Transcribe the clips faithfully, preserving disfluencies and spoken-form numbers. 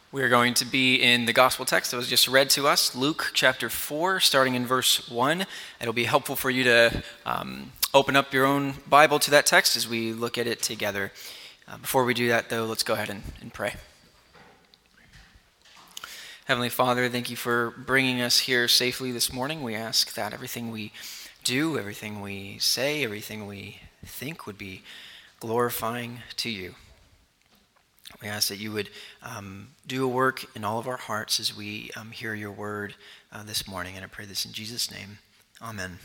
We are going to be in the gospel text that was just read to us, Luke chapter four, starting in verse one. It'll be helpful for you to um, open up your own Bible to that text as we look at it together. Uh, before we do that, though, let's go ahead and, and pray. Heavenly Father, thank you for bringing us here safely this morning. We ask that everything we do, everything we say, everything we think would be glorifying to you. We ask that you would um, do a work in all of our hearts as we um, hear your word uh, this morning. And I pray this in Jesus' name. Amen.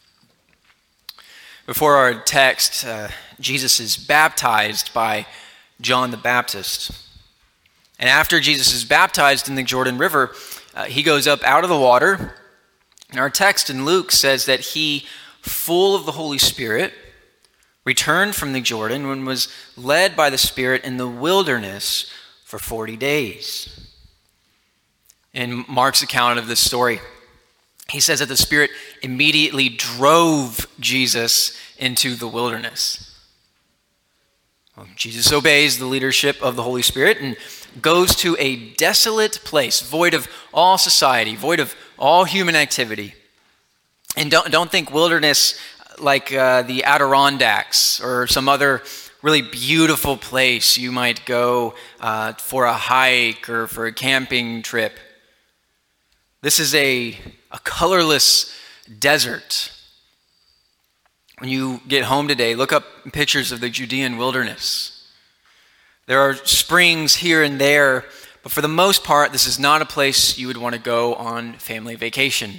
Before our text, uh, Jesus is baptized by John the Baptist. And after Jesus is baptized in the Jordan River, uh, he goes up out of the water. And our text in Luke says that he, full of the Holy Spirit, returned from the Jordan and was led by the Spirit in the wilderness for forty days. In Mark's account of this story, he says that the Spirit immediately drove Jesus into the wilderness. Well, Jesus obeys the leadership of the Holy Spirit and goes to a desolate place, void of all society, void of all human activity. And don't, don't think wilderness like uh, the Adirondacks or some other really beautiful place you might go uh, for a hike or for a camping trip. This is a, a colorless desert. When you get home today, look up pictures of the Judean wilderness. There are springs here and there, but for the most part, this is not a place you would want to go on family vacation.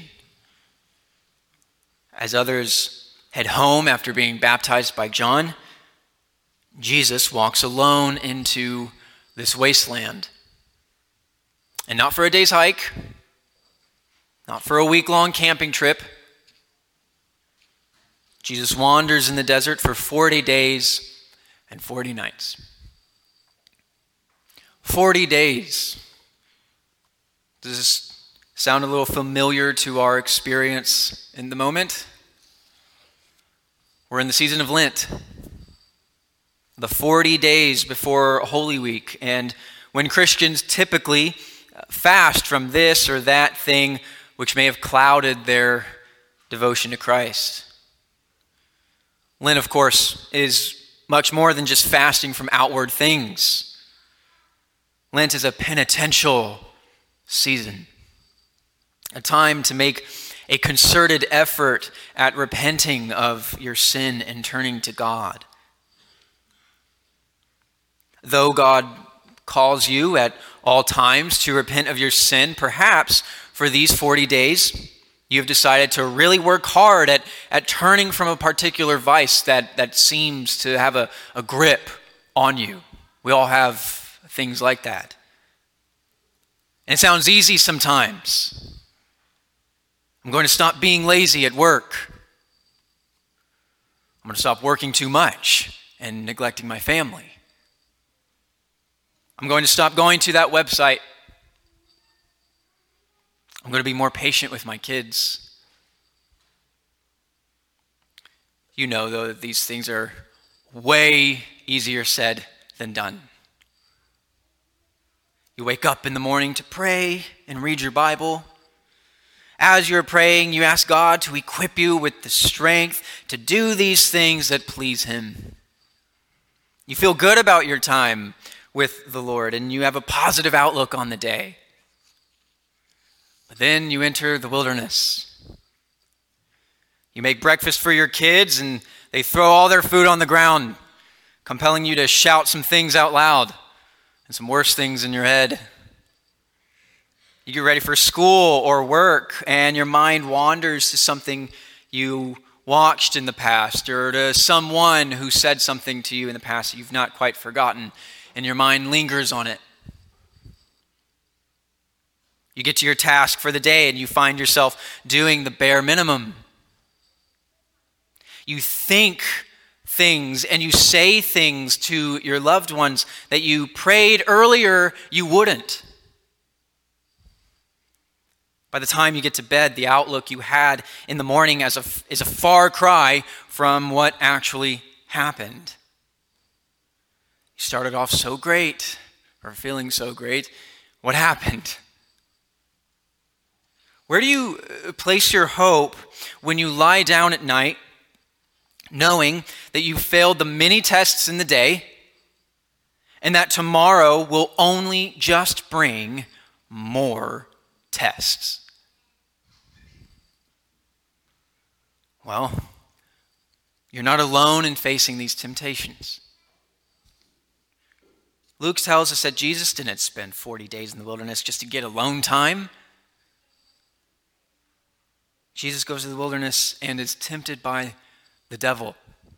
As others head home after being baptized by John, Jesus walks alone into this wasteland. And not for a day's hike, not for a week-long camping trip. Jesus wanders in the desert for forty days and forty nights. forty days. Does this sound a little familiar to our experience in the moment? We're in the season of Lent, the forty days before Holy Week, and when Christians typically fast from this or that thing which may have clouded their devotion to Christ. Lent, of course, is much more than just fasting from outward things. Lent is a penitential season, a time to make a concerted effort at repenting of your sin and turning to God. Though God calls you at all times to repent of your sin, perhaps for these forty days, you have decided to really work hard at, at turning from a particular vice that, that seems to have a, a grip on you. We all have things like that. And it sounds easy sometimes. I'm going to stop being lazy at work. I'm going to stop working too much and neglecting my family. I'm going to stop going to that website. I'm going to be more patient with my kids. You know, though, that these things are way easier said than done. You wake up in the morning to pray and read your Bible. As you're praying, you ask God to equip you with the strength to do these things that please Him. You feel good about your time with the Lord, and you have a positive outlook on the day. But then you enter the wilderness. You make breakfast for your kids, and they throw all their food on the ground, compelling you to shout some things out loud and some worse things in your head. You get ready for school or work, and your mind wanders to something you watched in the past or to someone who said something to you in the past that you've not quite forgotten, and your mind lingers on it. You get to your task for the day, and you find yourself doing the bare minimum. You think things and you say things to your loved ones that you prayed earlier you wouldn't. By the time you get to bed, the outlook you had in the morning as a, is a far cry from what actually happened. You started off so great, or feeling so great, What happened? Where do you place your hope when you lie down at night, knowing that you failed the many tests in the day, and that tomorrow will only just bring more tests? Well, you're not alone in facing these temptations. Luke tells us that Jesus didn't spend forty days in the wilderness just to get alone time. Jesus goes to the wilderness and is tempted by the devil.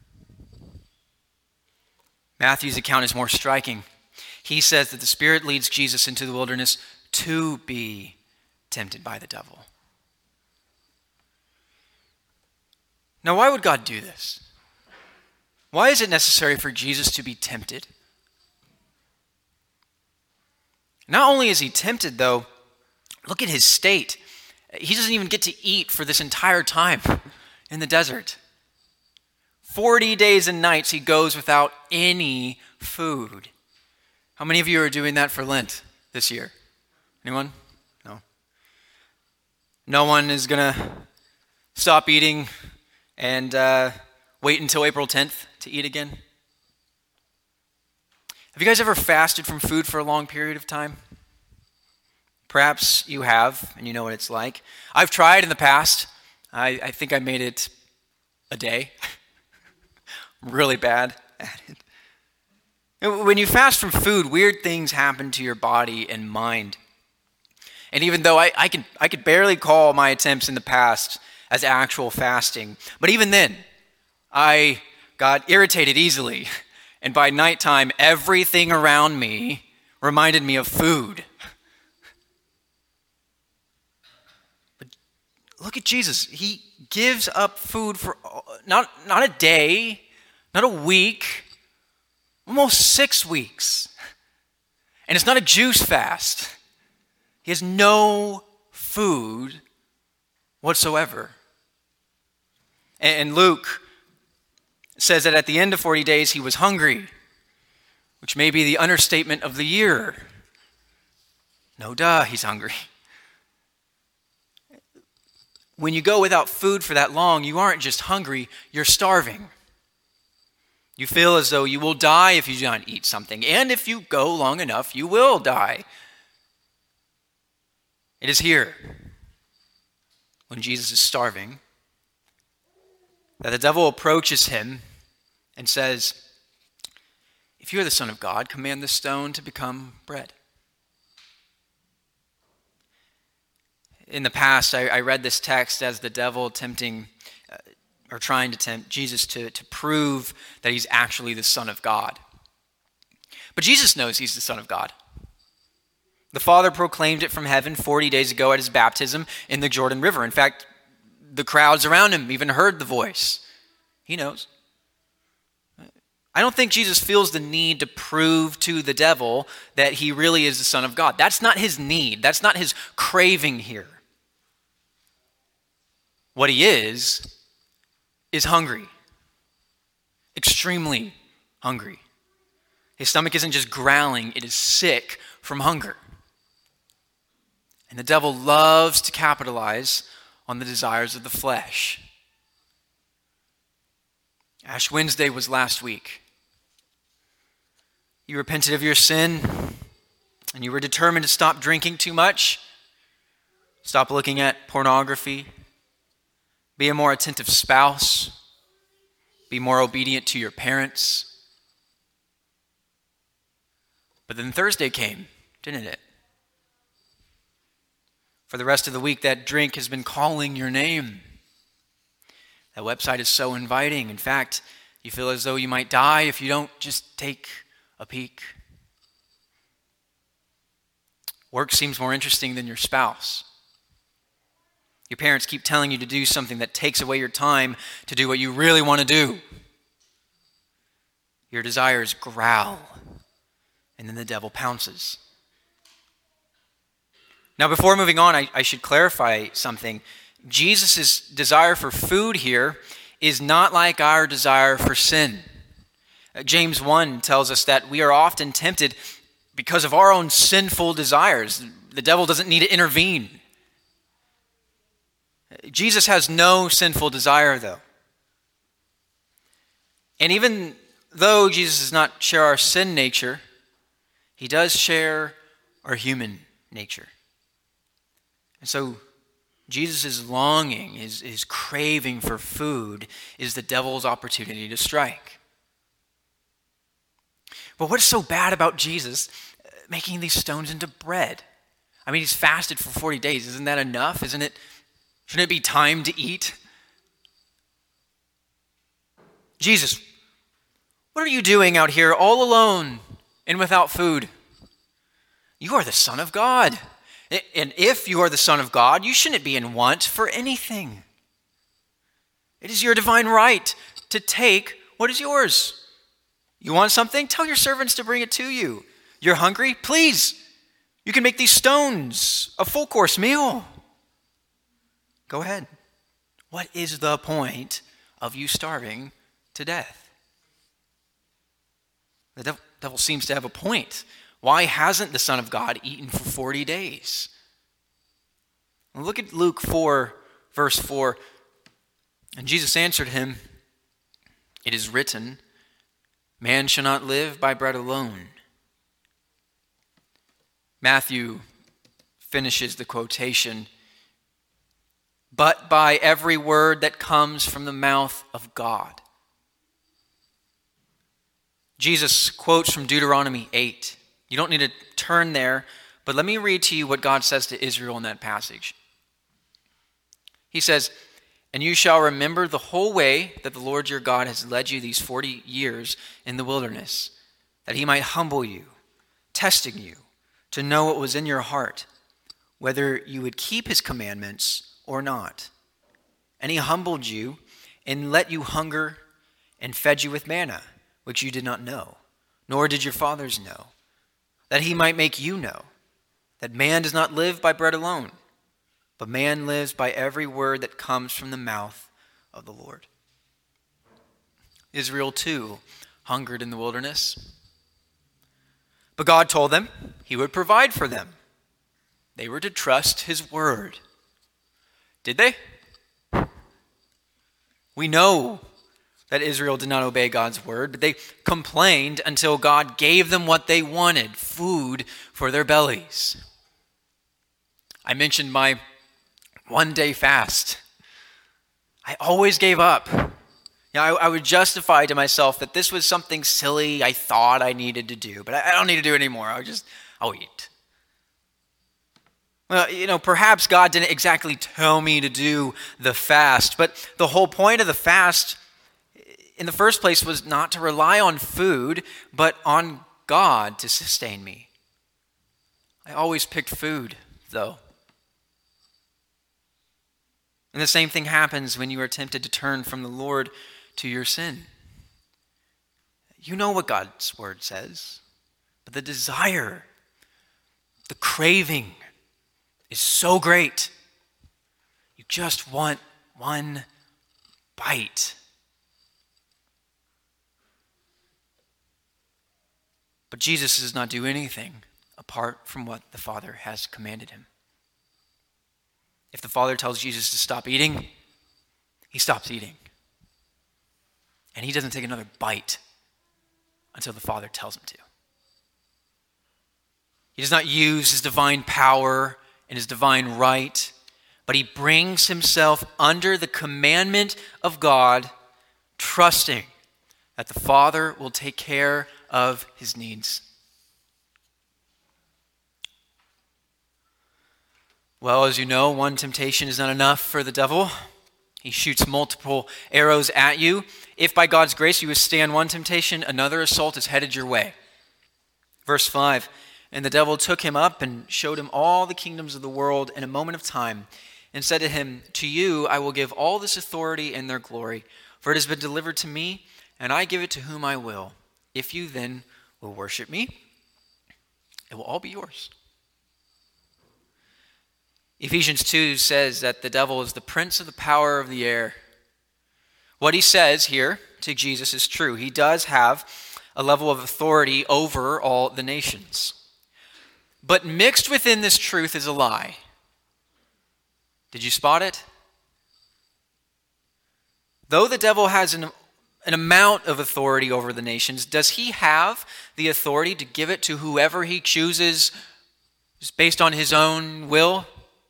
Matthew's account is more striking. He says that the Spirit leads Jesus into the wilderness to be tempted by the devil. Now, why would God do this? Why is it necessary for Jesus to be tempted? Not only is he tempted, though, look at his state. He doesn't even get to eat for this entire time in the desert. Forty days and nights he goes without any food. How many of you are doing that for Lent this year? Anyone? No. No one is going to stop eating and uh, wait until April tenth to eat again? Have you guys ever fasted from food for a long period of time? Perhaps you have, and you know what it's like. I've tried in the past. I, I think I made it a day. I'm really bad at it. When you fast from food, weird things happen to your body and mind. And even though I, I, can, I could barely call my attempts in the past as actual fasting, but even then, I got irritated easily. And by nighttime, everything around me reminded me of food. But look at Jesus. He gives up food for not, not a day, not a week, almost six weeks. And it's not a juice fast. He has no food whatsoever. And Luke says that at the end of forty days he was hungry, which may be the understatement of the year. No duh, he's hungry. When you go without food for that long, you aren't just hungry, you're starving. You feel as though you will die if you do not eat something, and if you go long enough, you will die. It is here, when Jesus is starving, that the devil approaches him and says, "If you are the Son of God, command this stone to become bread." In the past, I, I read this text as the devil tempting uh, or trying to tempt Jesus to, to prove that he's actually the Son of God. But Jesus knows he's the Son of God. The Father proclaimed it from heaven forty days ago at his baptism in the Jordan River. In fact, the crowds around him even heard the voice. He knows. I don't think Jesus feels the need to prove to the devil that he really is the Son of God. That's not his need. That's not his craving here. What he is, is hungry. Extremely hungry. His stomach isn't just growling, it is sick from hunger. And the devil loves to capitalize on the desires of the flesh. Ash Wednesday was last week. You repented of your sin, and you were determined to stop drinking too much, stop looking at pornography, be a more attentive spouse, be more obedient to your parents. But then Thursday came, didn't it? For the rest of the week, that drink has been calling your name. That website is so inviting. In fact, you feel as though you might die if you don't just take a peek. Work seems more interesting than your spouse. Your parents keep telling you to do something that takes away your time to do what you really want to do. Your desires growl, and then the devil pounces. Now, before moving on, I, I should clarify something. Jesus' desire for food here is not like our desire for sin. Uh, James one tells us that we are often tempted because of our own sinful desires. The devil doesn't need to intervene. Jesus has no sinful desire, though. And even though Jesus does not share our sin nature, he does share our human nature. And so Jesus' longing, his, his craving for food, is the devil's opportunity to strike. But what's so bad about Jesus making these stones into bread? I mean, he's fasted for forty days. Isn't that enough? Isn't it? Shouldn't it be time to eat? Jesus, what are you doing out here all alone and without food? You are the Son of God. And if you are the Son of God, you shouldn't be in want for anything. It is your divine right to take what is yours. You want something? Tell your servants to bring it to you. You're hungry? Please, you can make these stones a full course meal. Go ahead. What is the point of you starving to death? The devil, devil seems to have a point. Why hasn't the Son of God eaten for forty days? Well, look at Luke four, verse four. And Jesus answered him, "It is written, man shall not live by bread alone." Matthew finishes the quotation, "but by every word that comes from the mouth of God." Jesus quotes from Deuteronomy eight. You don't need to turn there, but let me read to you what God says to Israel in that passage. He says, "And you shall remember the whole way that the Lord your God has led you these forty years in the wilderness, that he might humble you, testing you, to know what was in your heart, whether you would keep his commandments or not. And he humbled you and let you hunger and fed you with manna, which you did not know, nor did your fathers know, that he might make you know that man does not live by bread alone, but man lives by every word that comes from the mouth of the Lord." Israel too hungered in the wilderness, but God told them he would provide for them. They were to trust his word. Did they? We know that Israel did not obey God's word, but they complained until God gave them what they wanted, food for their bellies. I mentioned my one-day fast. I always gave up. You know, I, I would justify to myself that this was something silly I thought I needed to do, but I, I don't need to do it anymore. I'll just, I'll eat. Well, you know, perhaps God didn't exactly tell me to do the fast, but the whole point of the fast in the first place was not to rely on food, but on God to sustain me. I always picked food, though. And the same thing happens when you are tempted to turn from the Lord to your sin. You know what God's word says, but the desire, the craving is so great. You just want one bite. But Jesus does not do anything apart from what the Father has commanded him. If the Father tells Jesus to stop eating, he stops eating. And he doesn't take another bite until the Father tells him to. He does not use his divine power and his divine right, but he brings himself under the commandment of God, trusting that the Father will take care of his needs. Well, as you know, one temptation is not enough for the devil. He shoots multiple arrows at you. If by God's grace you withstand one temptation, another assault is headed your way. Verse five, "And the devil took him up and showed him all the kingdoms of the world in a moment of time, and said to him, 'To you I will give all this authority and their glory, for it has been delivered to me, and I give it to whom I will. If you then will worship me, it will all be yours.'" Ephesians two says that the devil is the prince of the power of the air. What he says here to Jesus is true. He does have a level of authority over all the nations. But mixed within this truth is a lie. Did you spot it? Though the devil has an, an amount of authority over the nations, does he have the authority to give it to whoever he chooses just based on his own will?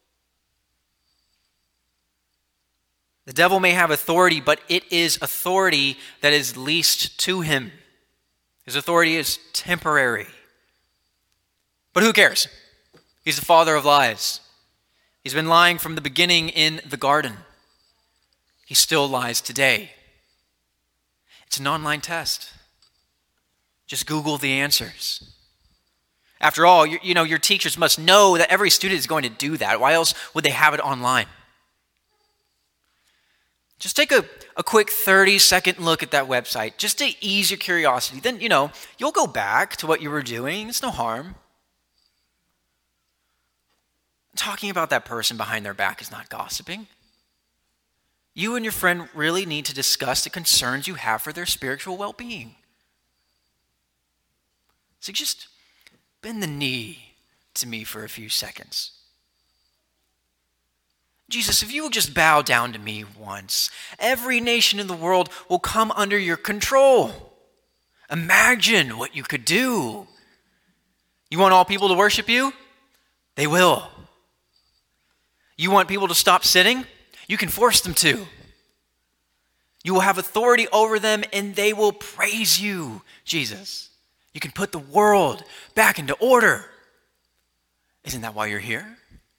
The devil may have authority, but it is authority that is leased to him. His authority is temporary. But who cares? He's the father of lies. He's been lying from the beginning in the garden. He still lies today. It's an online test. Just Google the answers. After all, you, you know, your teachers must know that every student is going to do that. Why else would they have it online? Just take a, a quick thirty-second look at that website, just to ease your curiosity. Then, you know, you'll go back to what you were doing. It's no harm. Talking about that person behind their back is not gossiping. You and your friend really need to discuss the concerns you have for their spiritual well-being. So just bend the knee to me for a few seconds. Jesus, if you will just bow down to me once, every nation in the world will come under your control. Imagine what you could do. You want all people to worship you? They will. You want people to stop sinning? You can force them to. You will have authority over them and they will praise you, Jesus. You can put the world back into order. Isn't that why you're here?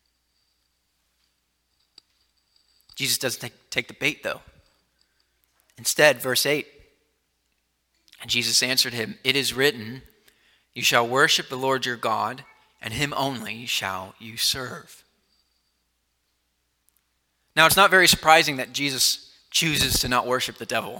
Jesus doesn't take, take the bait, though. Instead, verse eight, and Jesus answered him, "It is written, you shall worship the Lord your God, and him only shall you serve." Now, it's not very surprising that Jesus chooses to not worship the devil.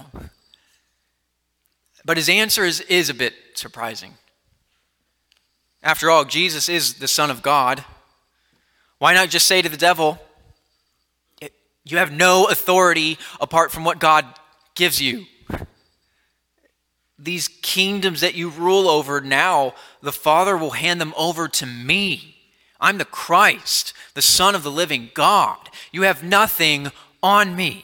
But his answer is, is a bit surprising. After all, Jesus is the Son of God. Why not just say to the devil, you have no authority apart from what God gives you. These kingdoms that you rule over now, the Father will hand them over to me. I'm the Christ, the Son of the living God. You have nothing on me.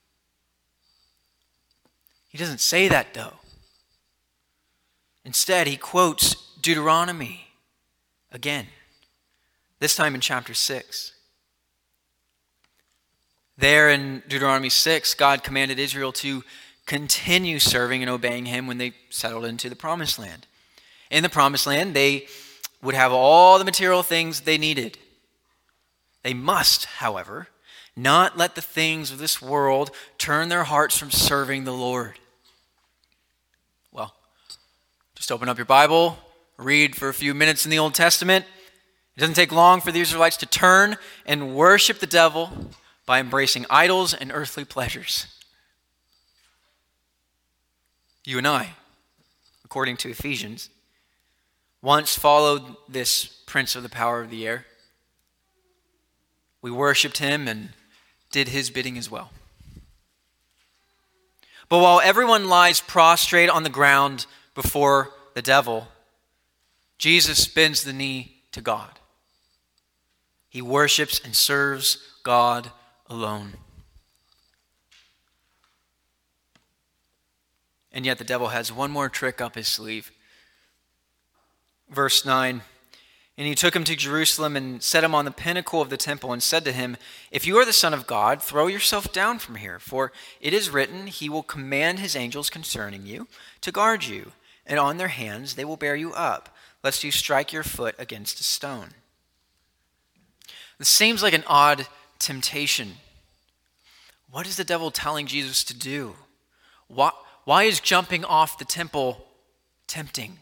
He doesn't say that, though. Instead, he quotes Deuteronomy again, this time in chapter six. There in Deuteronomy six, God commanded Israel to continue serving and obeying him when they settled into the promised land. In the promised land, they would have all the material things they needed. They must, however, not let the things of this world turn their hearts from serving the Lord. Well, just open up your Bible, read for a few minutes in the Old Testament. It doesn't take long for the Israelites to turn and worship the devil by embracing idols and earthly pleasures. You and I, according to Ephesians, once followed this prince of the power of the air. We worshiped him and did his bidding as well. But while everyone lies prostrate on the ground before the devil, Jesus bends the knee to God. He worships and serves God alone. And yet the devil has one more trick up his sleeve. Verse nine, and he took him to Jerusalem and set him on the pinnacle of the temple and said to him, "If you are the Son of God, throw yourself down from here, for it is written, he will command his angels concerning you to guard you, and on their hands they will bear you up, lest you strike your foot against a stone." This seems like an odd temptation. What is the devil telling Jesus to do? Why, why is jumping off the temple tempting?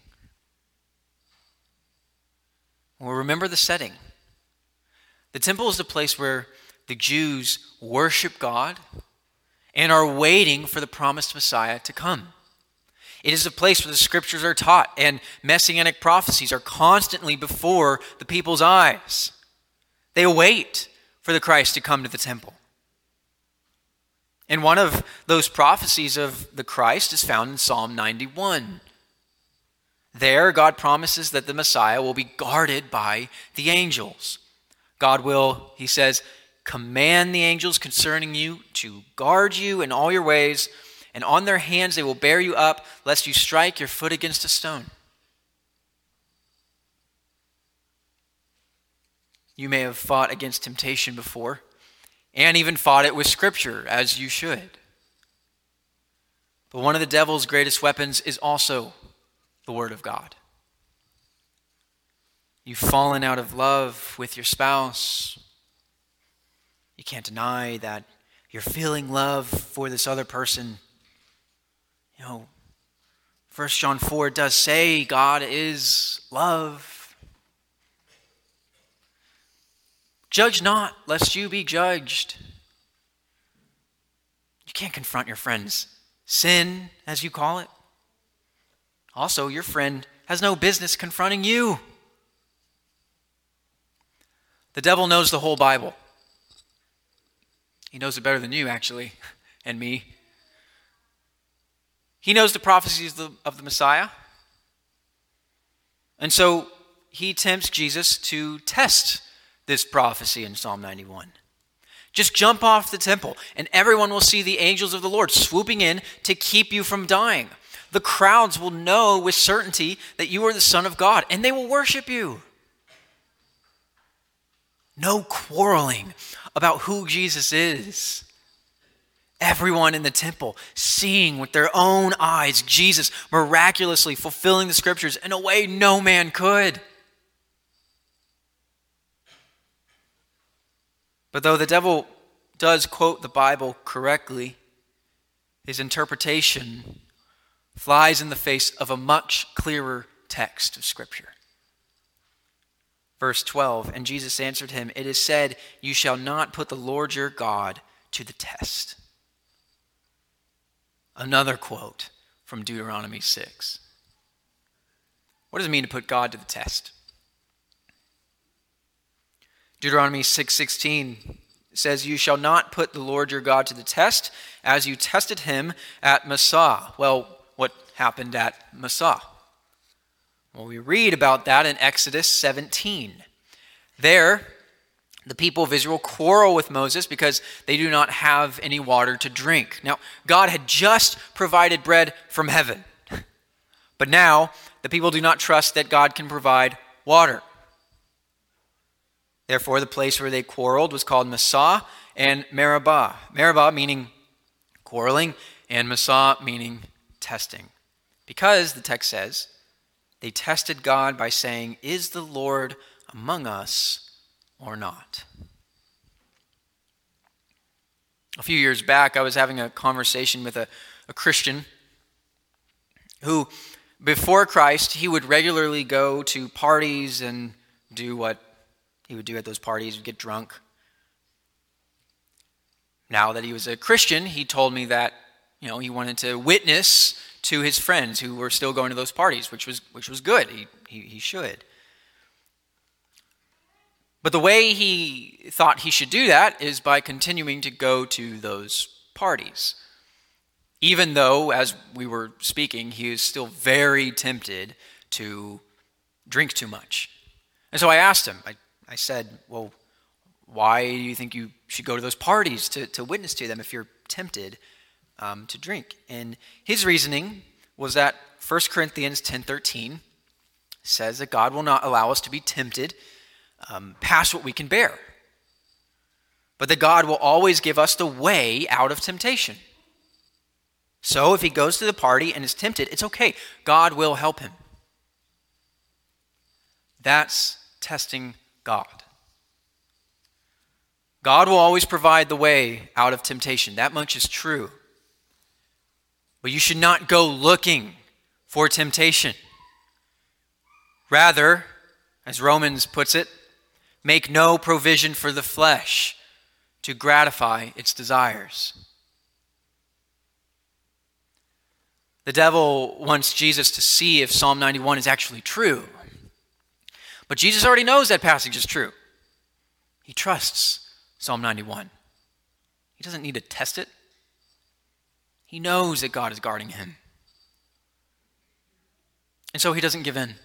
Well, remember the setting. The temple is the place where the Jews worship God and are waiting for the promised Messiah to come. It is a place where the scriptures are taught and messianic prophecies are constantly before the people's eyes. They await for the Christ to come to the temple. And one of those prophecies of the Christ is found in Psalm ninety-one. There, God promises that the Messiah will be guarded by the angels. God will, he says, command the angels concerning you to guard you in all your ways, and on their hands they will bear you up, lest you strike your foot against a stone. You may have fought against temptation before, and even fought it with Scripture, as you should. But one of the devil's greatest weapons is also the Word of God. You've fallen out of love with your spouse. You can't deny that you're feeling love for this other person. You know, First John four does say God is love. Judge not, lest you be judged. You can't confront your friend's sin, as you call it. Also, your friend has no business confronting you. The devil knows the whole Bible. He knows it better than you, actually, and me. He knows the prophecies of the, of the Messiah. And so he tempts Jesus to test this prophecy in Psalm ninety-one. Just jump off the temple, and everyone will see the angels of the Lord swooping in to keep you from dying. The crowds will know with certainty that you are the Son of God, and they will worship you. No quarreling about who Jesus is. Everyone in the temple seeing with their own eyes Jesus miraculously fulfilling the Scriptures in a way no man could. But though the devil does quote the Bible correctly, his interpretation flies in the face of a much clearer text of Scripture. Verse twelve, and Jesus answered him, it is said, you shall not put the Lord your God to the test. Another quote from Deuteronomy six. What does it mean to put God to the test? Deuteronomy six sixteen says, you shall not put the Lord your God to the test as you tested him at Massah. Well, what happened at Massah? Well, we read about that in Exodus seventeen. There, the people of Israel quarrel with Moses because they do not have any water to drink. Now, God had just provided bread from heaven. But now, the people do not trust that God can provide water. Therefore, the place where they quarreled was called Massah and Meribah. Meribah meaning quarreling, and Massah meaning testing. Because, the text says, they tested God by saying, is the Lord among us or not? A few years back, I was having a conversation with a, a Christian who, before Christ, he would regularly go to parties and do what he would do at those parties, get drunk. Now that he was a Christian, he told me that, you know, he wanted to witness to his friends who were still going to those parties, which was which was good. He, he he should. But the way he thought he should do that is by continuing to go to those parties. Even though, as we were speaking, he is still very tempted to drink too much. And so I asked him, I, I said, well, why do you think you should go to those parties to, to witness to them if you're tempted Um, to drink? And his reasoning was that First Corinthians ten thirteen says that God will not allow us to be tempted um, past what we can bear, but that God will always give us the way out of temptation. So if he goes to the party and is tempted, it's okay. God will help him. That's testing God. God will always provide the way out of temptation. That much is true. But you should not go looking for temptation. Rather, as Romans puts it, make no provision for the flesh to gratify its desires. The devil wants Jesus to see if Psalm ninety-one is actually true. But Jesus already knows that passage is true. He trusts Psalm ninety-one. He doesn't need to test it. He knows that God is guarding him. And so he doesn't give in.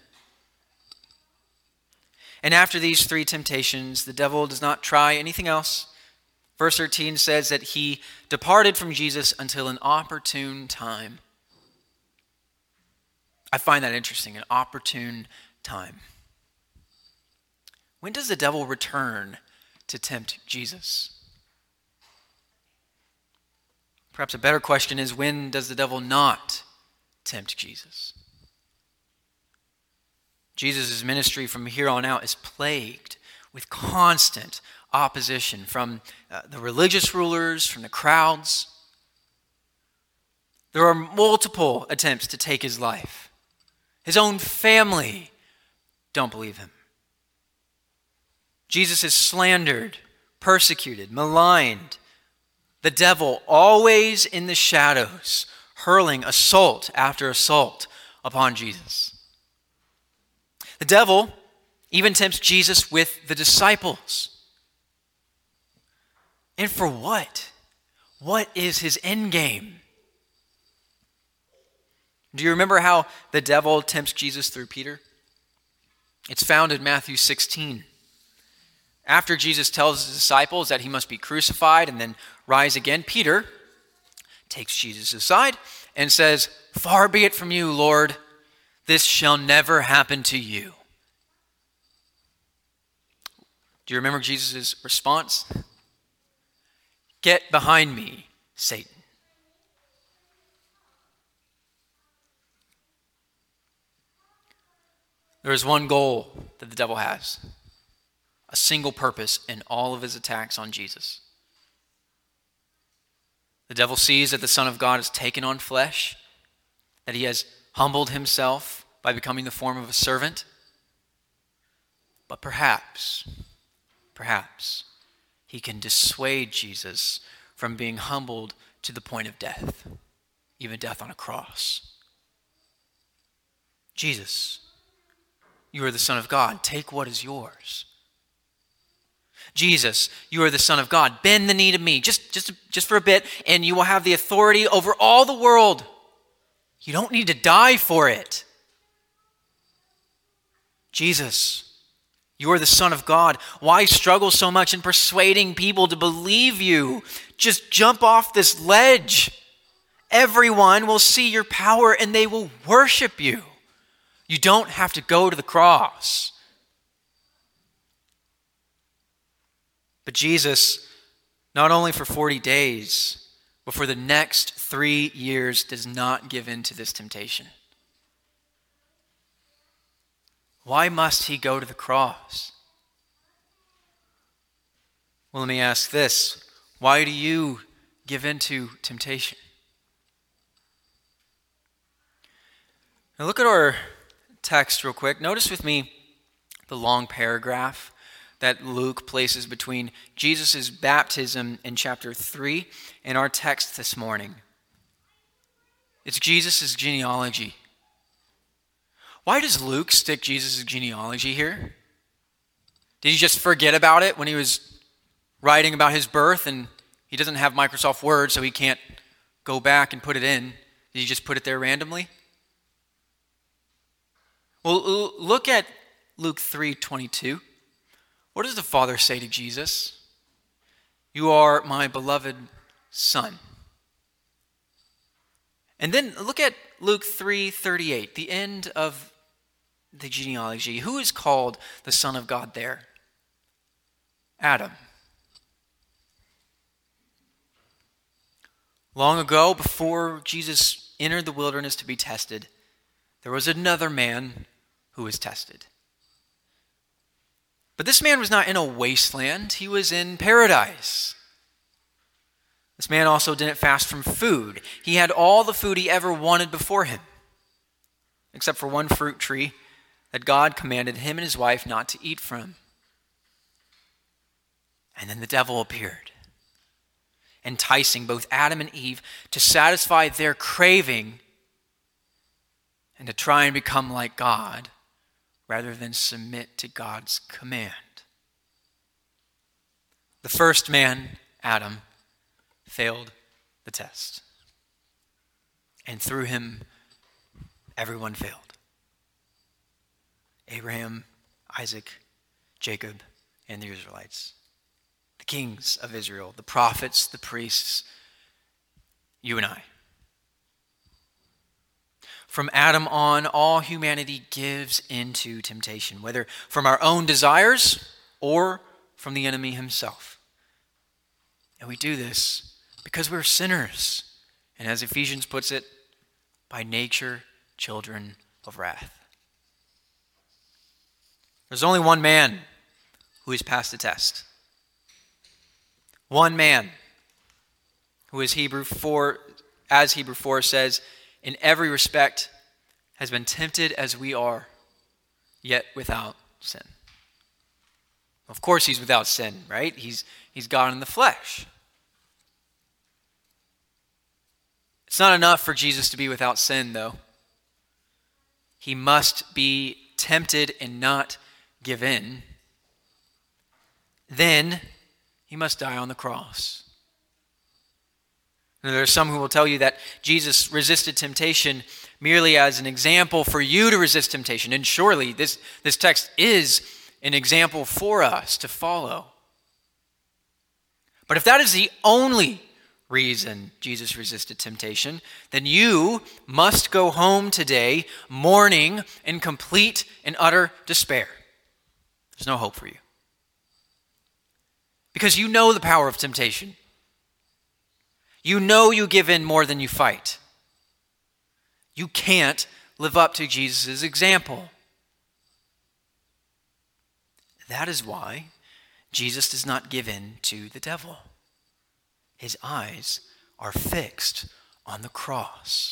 And after these three temptations, the devil does not try anything else. Verse thirteen says that he departed from Jesus until an opportune time. I find that interesting, an opportune time. When does the devil return to tempt Jesus? Perhaps a better question is, when does the devil not tempt Jesus? Jesus' ministry from here on out is plagued with constant opposition from uh, the religious rulers, from the crowds. There are multiple attempts to take his life. His own family don't believe him. Jesus is slandered, persecuted, maligned. The devil always in the shadows, hurling assault after assault upon Jesus. The devil even tempts Jesus with the disciples. And for what? What is his end game? Do you remember how the devil tempts Jesus through Peter? It's found in Matthew sixteen. After Jesus tells his disciples that he must be crucified and then rise again, Peter takes Jesus aside and says, "Far be it from you, Lord, this shall never happen to you." Do you remember Jesus' response? "Get behind me, Satan." There is one goal that the devil has, a single purpose in all of his attacks on Jesus. The devil sees that the Son of God has taken on flesh, that he has humbled himself by becoming the form of a servant. But perhaps, perhaps, he can dissuade Jesus from being humbled to the point of death, even death on a cross. Jesus, you are the Son of God. Take what is yours. Jesus, you are the Son of God. Bend the knee to me, just, just, just for a bit, and you will have the authority over all the world. You don't need to die for it. Jesus, you are the Son of God. Why struggle so much in persuading people to believe you? Just jump off this ledge. Everyone will see your power and they will worship you. You don't have to go to the cross. But Jesus, not only for forty days, but for the next three years, does not give in to this temptation. Why must he go to the cross? Well, let me ask this. Why do you give in to temptation? Now look at our text real quick. Notice with me the long paragraph that Luke places between Jesus' baptism in chapter three and our text this morning. It's Jesus' genealogy. Why does Luke stick Jesus' genealogy here? Did he just forget about it when he was writing about his birth and he doesn't have Microsoft Word so he can't go back and put it in? Did he just put it there randomly? Well, look at Luke three twenty-two. What does the Father say to Jesus? You are my beloved Son. And then look at Luke three thirty-eight, the end of the genealogy. Who is called the Son of God there? Adam. Long ago, before Jesus entered the wilderness to be tested, there was another man who was tested. But this man was not in a wasteland. He was in paradise. This man also didn't fast from food. He had all the food he ever wanted before him, except for one fruit tree that God commanded him and his wife not to eat from. And then the devil appeared, enticing both Adam and Eve to satisfy their craving and to try and become like God rather than submit to God's command. The first man, Adam, failed the test. And through him, everyone failed. Abraham, Isaac, Jacob, and the Israelites. The kings of Israel, the prophets, the priests, you and I. From Adam on, all humanity gives into temptation, whether from our own desires or from the enemy himself. And we do this because we're sinners. And as Ephesians puts it, by nature, children of wrath. There's only one man who has passed the test. One man who is Hebrew four, as Hebrew four says, in every respect has been tempted as we are, yet without sin. Of course he's without sin, right? He's, he's God in the flesh. It's not enough for Jesus to be without sin, though. He must be tempted and not give in. Then he must die on the cross. Now, there are some who will tell you that Jesus resisted temptation merely as an example for you to resist temptation. And surely this, this text is an example for us to follow. But if that is the only reason Jesus resisted temptation, then you must go home today mourning in complete and utter despair. There's no hope for you. Because you know the power of temptation. You know you give in more than you fight. You can't live up to Jesus' example. That is why Jesus does not give in to the devil. His eyes are fixed on the cross.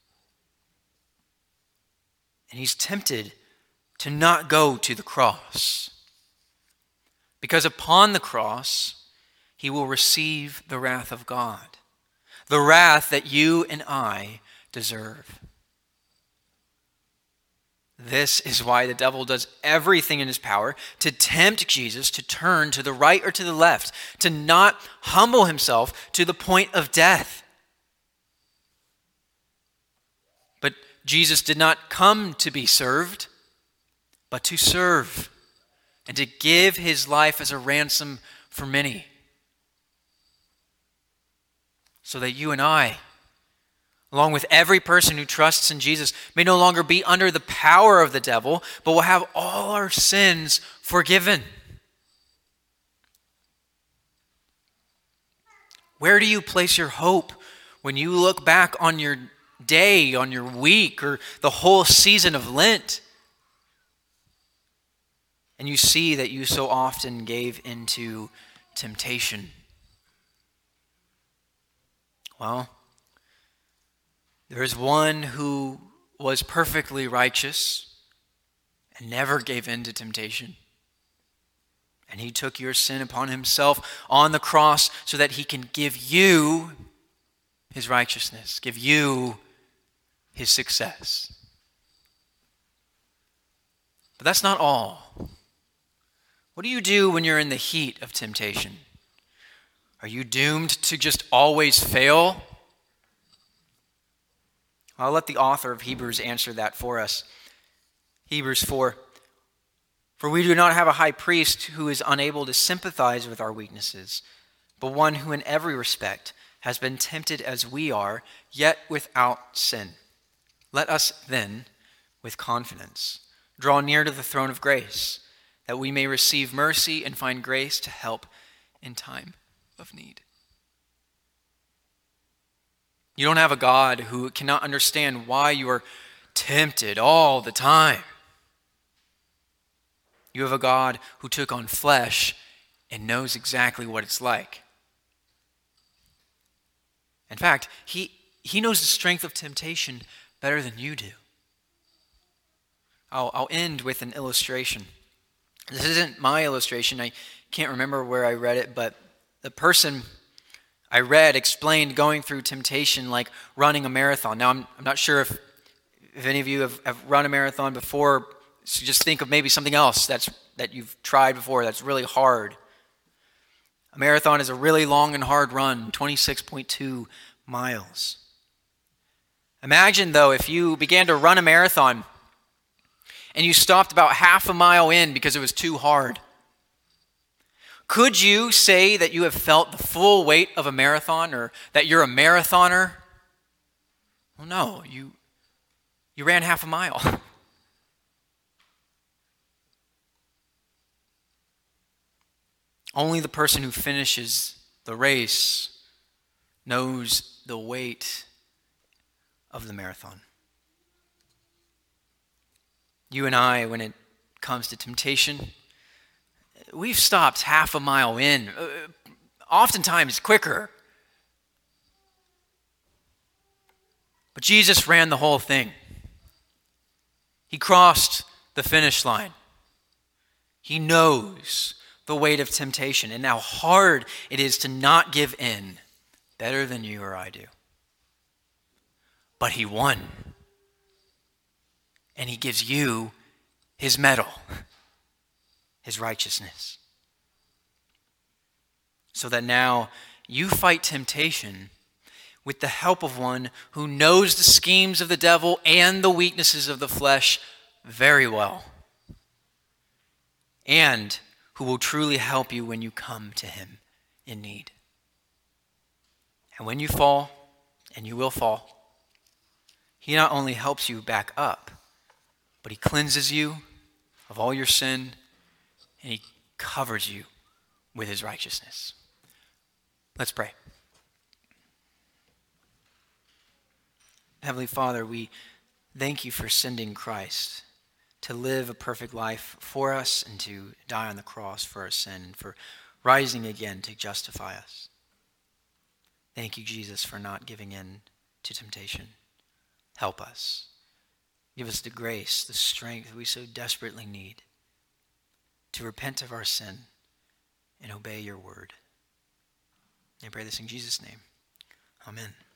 And he's tempted to not go to the cross. Because upon the cross, he will receive the wrath of God. The wrath that you and I deserve. This is why the devil does everything in his power to tempt Jesus to turn to the right or to the left, to not humble himself to the point of death. But Jesus did not come to be served, but to serve and to give his life as a ransom for many. So that you and I, along with every person who trusts in Jesus, may no longer be under the power of the devil, but will have all our sins forgiven. Where do you place your hope when you look back on your day, on your week, or the whole season of Lent, and you see that you so often gave into temptation? Well, there is one who was perfectly righteous and never gave in to temptation. And he took your sin upon himself on the cross so that he can give you his righteousness, give you his success. But that's not all. What do you do when you're in the heat of temptation? Are you doomed to just always fail? I'll let the author of Hebrews answer that for us. Hebrews four. For we do not have a high priest who is unable to sympathize with our weaknesses, but one who in every respect has been tempted as we are, yet without sin. Let us then, with confidence, draw near to the throne of grace, that we may receive mercy and find grace to help in time of need. You don't have a God who cannot understand why you are tempted all the time. You have a God who took on flesh and knows exactly what it's like. In fact, he, he knows the strength of temptation better than you do. I'll, I'll end with an illustration. This isn't my illustration. I can't remember where I read it, but the person I read explained going through temptation like running a marathon. Now, I'm, I'm not sure if, if any of you have, have run a marathon before, so just think of maybe something else that's that you've tried before that's really hard. A marathon is a really long and hard run, twenty-six point two miles. Imagine, though, if you began to run a marathon and you stopped about half a mile in because it was too hard. Could you say that you have felt the full weight of a marathon, or that you're a marathoner? Well, no, you, you ran half a mile. Only the person who finishes the race knows the weight of the marathon. You and I, when it comes to temptation, we've stopped half a mile in, uh, oftentimes quicker. But Jesus ran the whole thing. He crossed the finish line. He knows the weight of temptation and how hard it is to not give in, better than you or I do. But he won. And he gives you his medal, his righteousness. So that now you fight temptation with the help of one who knows the schemes of the devil and the weaknesses of the flesh very well, and who will truly help you when you come to him in need. And when you fall, and you will fall, he not only helps you back up, but he cleanses you of all your sin, and he covers you with his righteousness. Let's pray. Heavenly Father, we thank you for sending Christ to live a perfect life for us and to die on the cross for our sin and for rising again to justify us. Thank you, Jesus, for not giving in to temptation. Help us. Give us the grace, the strength we so desperately need to repent of our sin and obey your word. I pray this in Jesus' name. Amen.